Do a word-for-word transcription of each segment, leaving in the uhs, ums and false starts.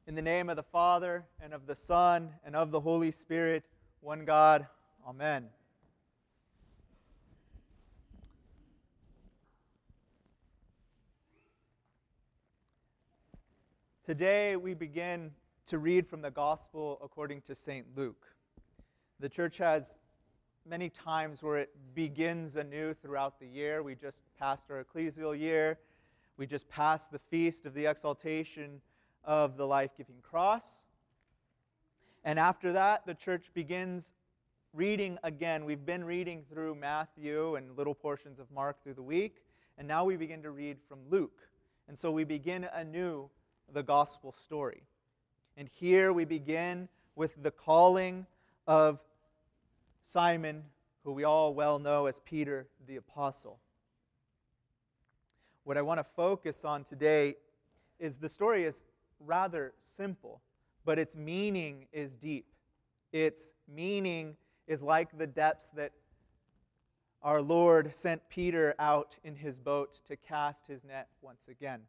In the name of the Father, and of the Son, and of the Holy Spirit, one God. Amen. Today we begin to read from the Gospel according to Saint Luke. The church has many times where it begins anew throughout the year. We just passed our ecclesial year. We just passed the feast of the exaltation of the life-giving cross. And after that, the church begins reading again. We've been reading through Matthew and little portions of Mark through the week, and now we begin to read from Luke. And so we begin anew the gospel story. And here we begin with the calling of Simon, who we all well know as Peter the Apostle. What I want to focus on today is the story is rather simple, but its meaning is deep. Its meaning is like the depths that our Lord sent Peter out in his boat to cast his net once again.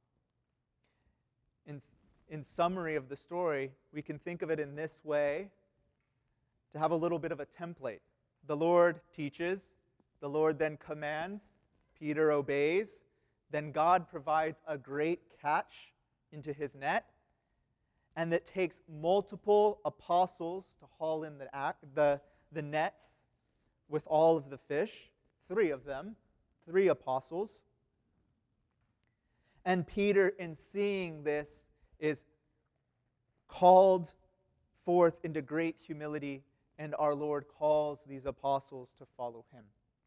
In, in summary of the story, we can think of it in this way, to have a little bit of a template. The Lord teaches, the Lord then commands, Peter obeys, then God provides a great catch into his net, and that takes multiple apostles to haul in the, the, the nets with all of the fish, three of them, three apostles. And Peter, in seeing this, is called forth into great humility, and our Lord calls these apostles to follow him.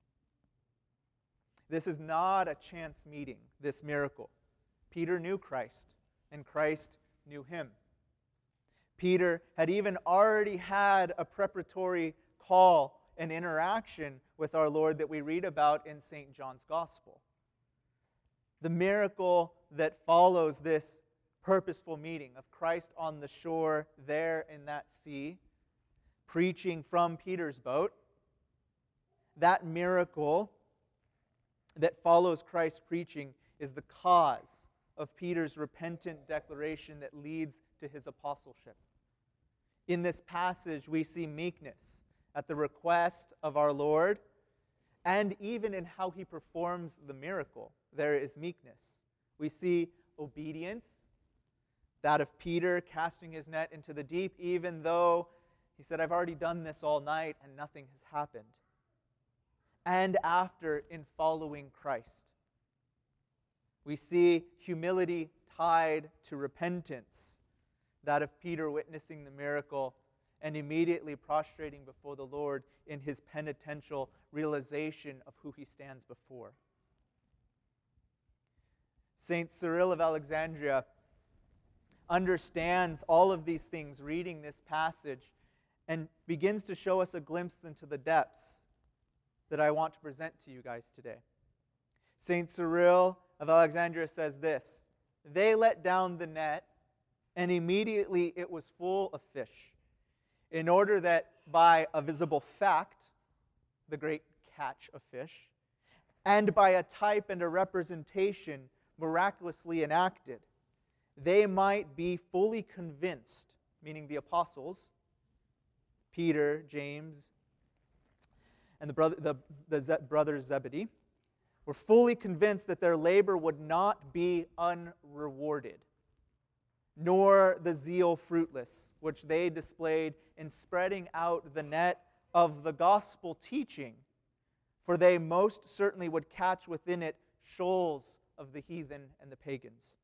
This is not a chance meeting, this miracle. Peter knew Christ, and Christ knew him. Peter had even already had a preparatory call and interaction with our Lord that we read about in Saint John's Gospel. The miracle that follows this purposeful meeting of Christ on the shore there in that sea, preaching from Peter's boat, that miracle that follows Christ's preaching is the cause of Peter's repentant declaration that leads to his apostleship. In this passage, we see meekness at the request of our Lord, and even in how he performs the miracle, there is meekness. We see obedience, that of Peter casting his net into the deep, even though he said, I've already done this all night and nothing has happened. And after, in following Christ. We see humility tied to repentance, that of Peter witnessing the miracle and immediately prostrating before the Lord in his penitential realization of who he stands before. Saint Cyril of Alexandria understands all of these things reading this passage and begins to show us a glimpse into the depths that I want to present to you guys today. Saint Cyril of Alexandria says this: they let down the net, and immediately it was full of fish, in order that by a visible fact, the great catch of fish, and by a type and a representation miraculously enacted, they might be fully convinced, meaning the apostles, Peter, James, and the, brother, the, the Ze- brothers Zebedee, were fully convinced that their labor would not be unrewarded, nor the zeal fruitless, which they displayed in spreading out the net of the gospel teaching, for they most certainly would catch within it shoals of the heathen and the pagans.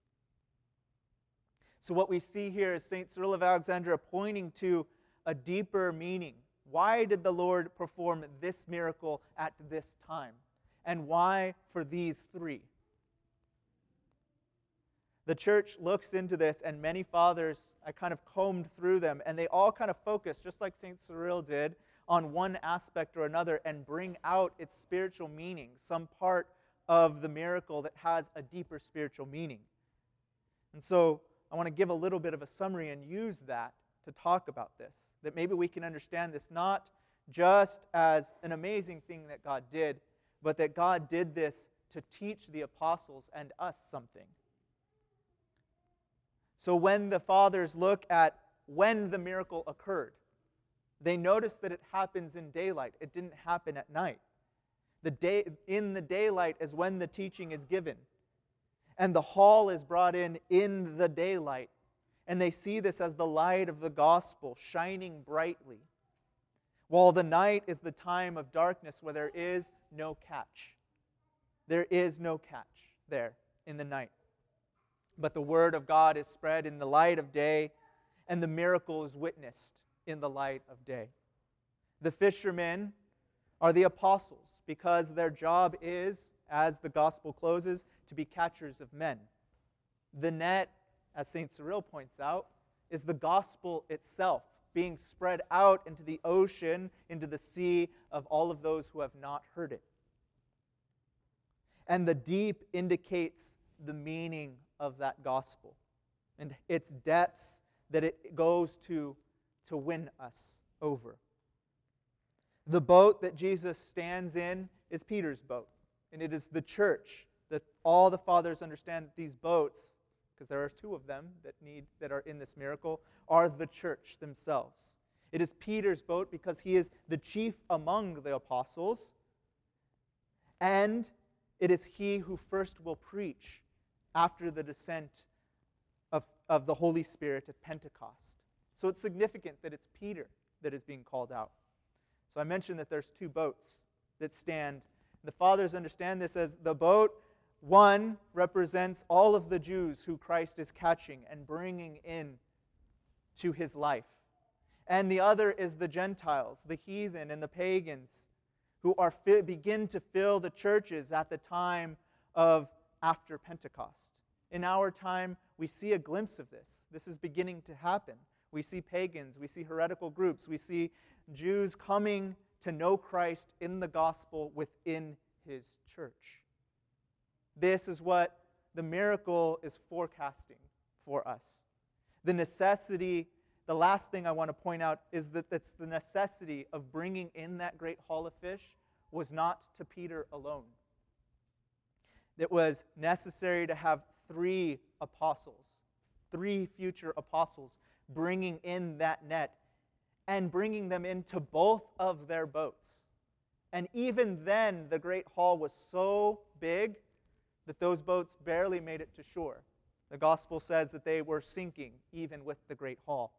So what we see here is Saint Cyril of Alexandria pointing to a deeper meaning. Why did the Lord perform this miracle at this time? And why for these three? The church looks into this, and many fathers, I kind of combed through them, and they all kind of focus, just like Saint Cyril did, on one aspect or another and bring out its spiritual meaning, some part of the miracle that has a deeper spiritual meaning. And so I want to give a little bit of a summary and use that to talk about this, that maybe we can understand this not just as an amazing thing that God did, but that God did this to teach the apostles and us something. So when the fathers look at when the miracle occurred, they notice that it happens in daylight. It didn't happen at night. The day, in the daylight is when the teaching is given. And the hall is brought in in the daylight. And they see this as the light of the gospel shining brightly. While the night is the time of darkness where there is no catch. There is no catch there in the night. But the word of God is spread in the light of day, and the miracle is witnessed in the light of day. The fishermen are the apostles because their job is, as the gospel closes, to be catchers of men. The net, as Saint Cyril points out, is the gospel itself being spread out into the ocean, into the sea of all of those who have not heard it. And the deep indicates the meaning of that gospel and its depths that it goes to to win us over. The boat that Jesus stands in is Peter's boat, and it is the church that all the fathers understand that these boats, because there are two of them that need that are in this miracle, are the church themselves. It is Peter's boat because he is the chief among the apostles, and it is he who first will preach after the descent of, of the Holy Spirit at Pentecost. So it's significant that it's Peter that is being called out. So I mentioned that there's two boats that stand. The fathers understand this as the boat, one represents all of the Jews who Christ is catching and bringing in to his life. And the other is the Gentiles, the heathen and the pagans, who are begin to fill the churches at the time of after Pentecost. In our time, we see a glimpse of this. This is beginning to happen. We see pagans, we see heretical groups, we see Jews coming to know Christ in the gospel within his church. This is what the miracle is forecasting for us. The necessity, the last thing I want to point out is that it's the necessity of bringing in that great haul of fish was not to Peter alone. It was necessary to have three apostles, three future apostles, bringing in that net and bringing them into both of their boats. And even then, the great haul was so big that those boats barely made it to shore. The gospel says that they were sinking even with the great haul.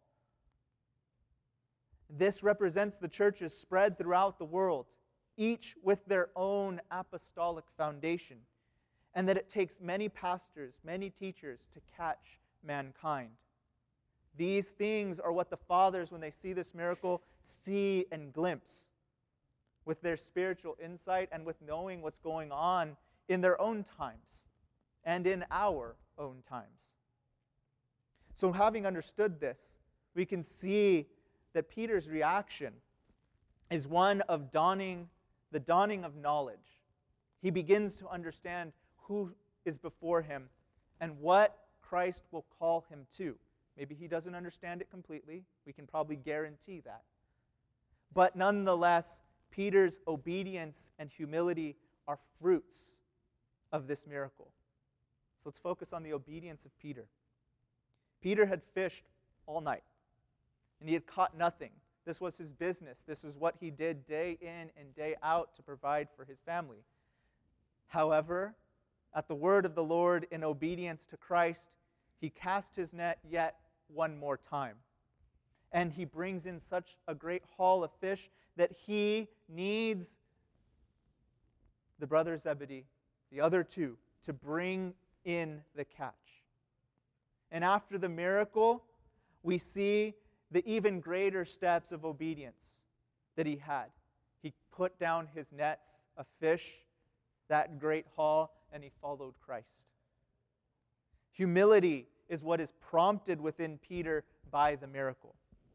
This represents the churches spread throughout the world, each with their own apostolic foundation, and that it takes many pastors, many teachers to catch mankind. These things are what the fathers, when they see this miracle, see and glimpse with their spiritual insight and with knowing what's going on in their own times and in our own times. So having understood this, we can see that Peter's reaction is one of dawning, the dawning of knowledge. He begins to understand who is before him and what Christ will call him to. Maybe he doesn't understand it completely. We can probably guarantee that. But nonetheless, Peter's obedience and humility are fruits of this miracle. So let's focus on the obedience of Peter. Peter had fished all night, and he had caught nothing. This was his business. This is what he did day in and day out to provide for his family. However, at the word of the Lord, in obedience to Christ, he cast his net yet one more time. And he brings in such a great haul of fish that he needs the brother Zebedee, the other two, to bring in the catch. And after the miracle, we see the even greater steps of obedience that he had. He put down his nets of fish, that great haul, and he followed Christ. Humility is what is prompted within Peter by the miracle.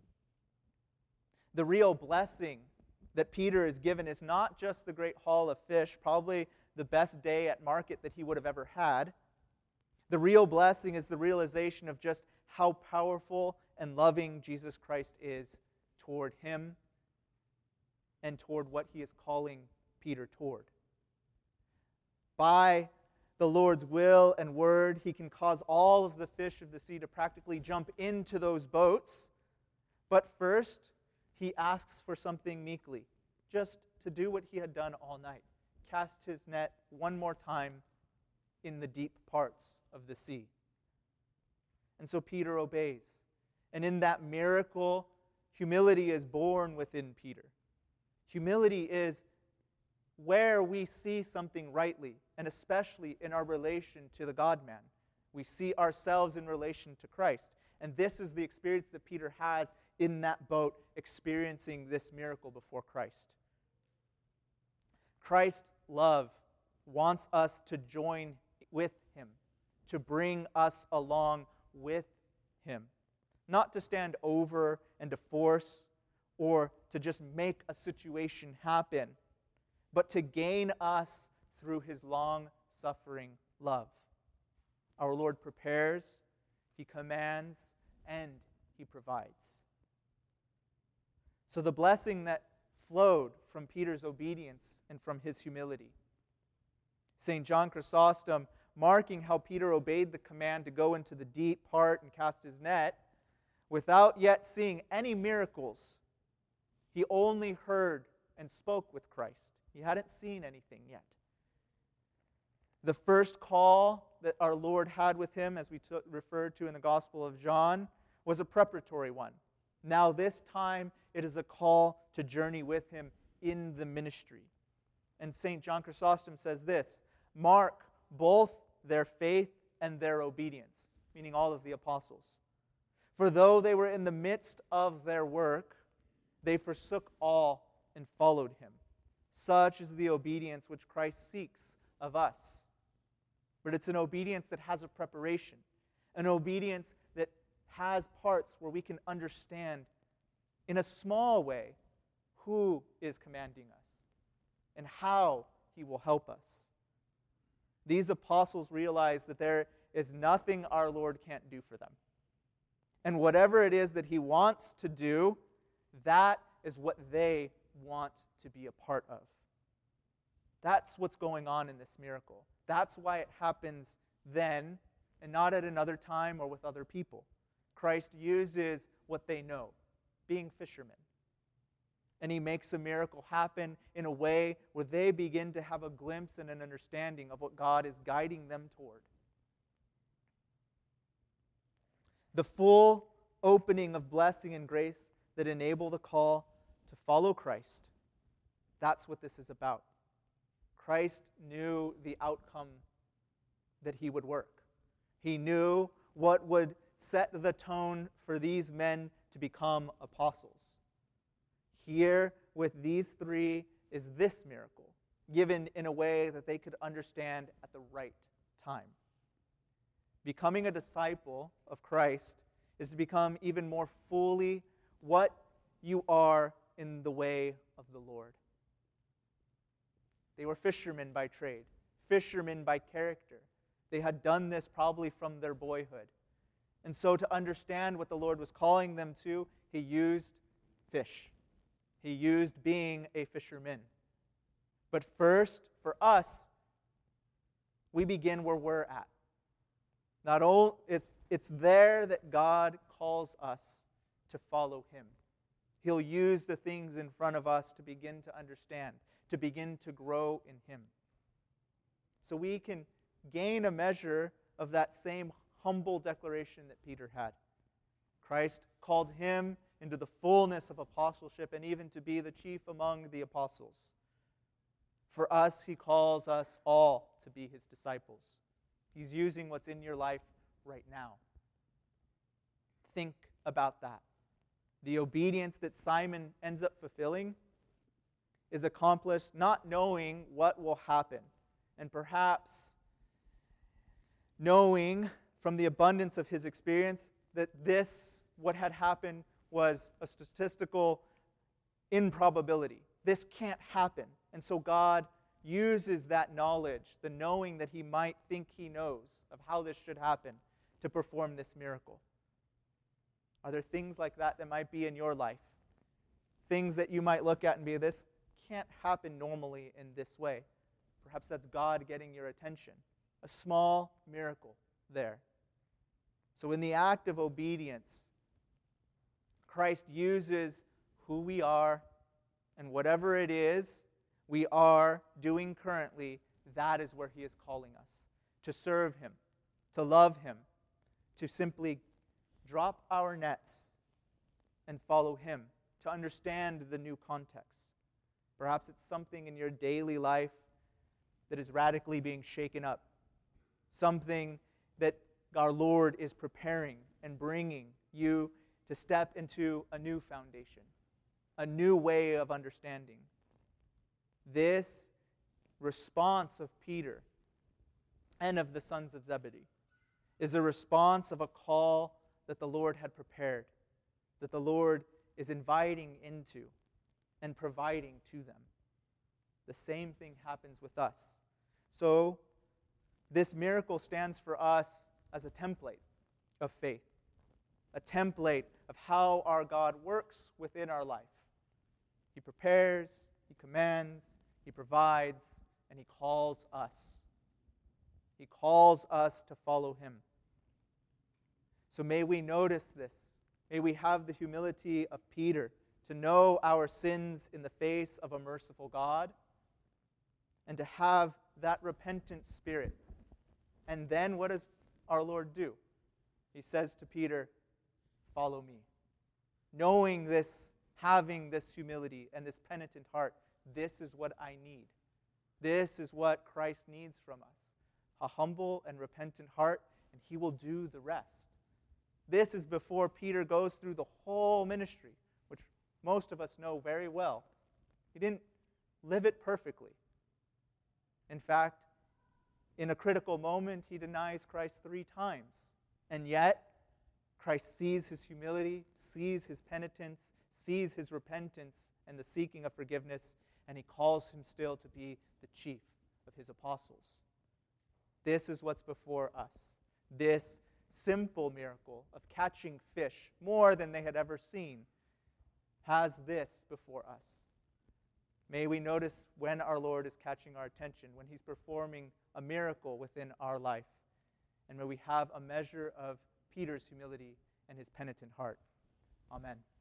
The real blessing that Peter is given is not just the great haul of fish, probably the best day at market that he would have ever had. The real blessing is the realization of just how powerful and loving Jesus Christ is toward him and toward what he is calling Peter toward. By the Lord's will and word, he can cause all of the fish of the sea to practically jump into those boats. But first, he asks for something meekly, just to do what he had done all night, cast his net one more time in the deep parts of the sea. And so Peter obeys. And in that miracle, humility is born within Peter. Humility is where we see something rightly, and especially in our relation to the God-man. We see ourselves in relation to Christ. And this is the experience that Peter has in that boat, experiencing this miracle before Christ. Christ's love wants us to join with him, to bring us along with him. Not to stand over and to force or to just make a situation happen, but to gain us through his long-suffering love. Our Lord prepares, he commands, and he provides. So the blessing that flowed from Peter's obedience and from his humility. Saint John Chrysostom, marking how Peter obeyed the command to go into the deep part and cast his net, without yet seeing any miracles, he only heard and spoke with Christ. He hadn't seen anything yet. The first call that our Lord had with him, as we t- referred to in the Gospel of John, was a preparatory one. Now this time, it is a call to journey with him in the ministry. And Saint John Chrysostom says this, mark both their faith and their obedience, meaning all of the apostles. For though they were in the midst of their work, they forsook all and followed him. Such is the obedience which Christ seeks of us. But it's an obedience that has a preparation, an obedience that has parts where we can understand in a small way who is commanding us and how he will help us. These apostles realize that there is nothing our Lord can't do for them. And whatever it is that he wants to do, that is what they want to be a part of. That's what's going on in this miracle. That's why it happens then and not at another time or with other people. Christ uses what they know, being fishermen. And he makes a miracle happen in a way where they begin to have a glimpse and an understanding of what God is guiding them toward. The full opening of blessing and grace that enable the call to follow Christ. That's what this is about. Christ knew the outcome that he would work. He knew what would set the tone for these men to become apostles. Here, with these three, is this miracle, given in a way that they could understand at the right time. Becoming a disciple of Christ is to become even more fully what you are in the way of the Lord. They were fishermen by trade, fishermen by character. They had done this probably from their boyhood. And so to understand what the Lord was calling them to, he used fish. He used being a fisherman. But first, for us, we begin where we're at. Not only it's, it's there that God calls us to follow him. He'll use the things in front of us to begin to understand, to begin to grow in him. So we can gain a measure of that same humble declaration that Peter had. Christ called him into the fullness of apostleship and even to be the chief among the apostles. For us, he calls us all to be his disciples. He's using what's in your life right now. Think about that. The obedience that Simon ends up fulfilling is accomplished not knowing what will happen, and perhaps knowing from the abundance of his experience that this, what had happened, was a statistical improbability. This can't happen. And so God uses that knowledge, the knowing that he might think he knows of how this should happen, to perform this miracle. Are there things like that that might be in your life? Things that you might look at and be, this can't happen normally in this way. Perhaps that's God getting your attention. A small miracle there. So in the act of obedience, Christ uses who we are, and whatever it is we are doing currently, that is where He is calling us. To serve Him, to love Him, to simply drop our nets and follow Him, to understand the new context. Perhaps it's something in your daily life that is radically being shaken up. Something that our Lord is preparing and bringing you to step into a new foundation, a new way of understanding. This response of Peter and of the sons of Zebedee is a response of a call that the Lord had prepared, that the Lord is inviting into and providing to them. The same thing happens with us. So, this miracle stands for us as a template of faith, a template of how our God works within our life. He prepares, He commands, He provides, and He calls us. He calls us to follow Him. So may we notice this. May we have the humility of Peter to know our sins in the face of a merciful God and to have that repentant spirit. And then what does our Lord do? He says to Peter, "Follow me." Knowing this, having this humility and this penitent heart, this is what I need. This is what Christ needs from us. A humble and repentant heart, and He will do the rest. This is before Peter goes through the whole ministry, which most of us know very well. He didn't live it perfectly. In fact, in a critical moment, he denies Christ three times. And yet, Christ sees his humility, sees his penitence, sees his repentance and the seeking of forgiveness, and He calls him still to be the chief of His apostles. This is what's before us. This simple miracle of catching fish, more than they had ever seen, has this before us. May we notice when our Lord is catching our attention, when He's performing a miracle within our life. And may we have a measure of Peter's humility and his penitent heart. Amen.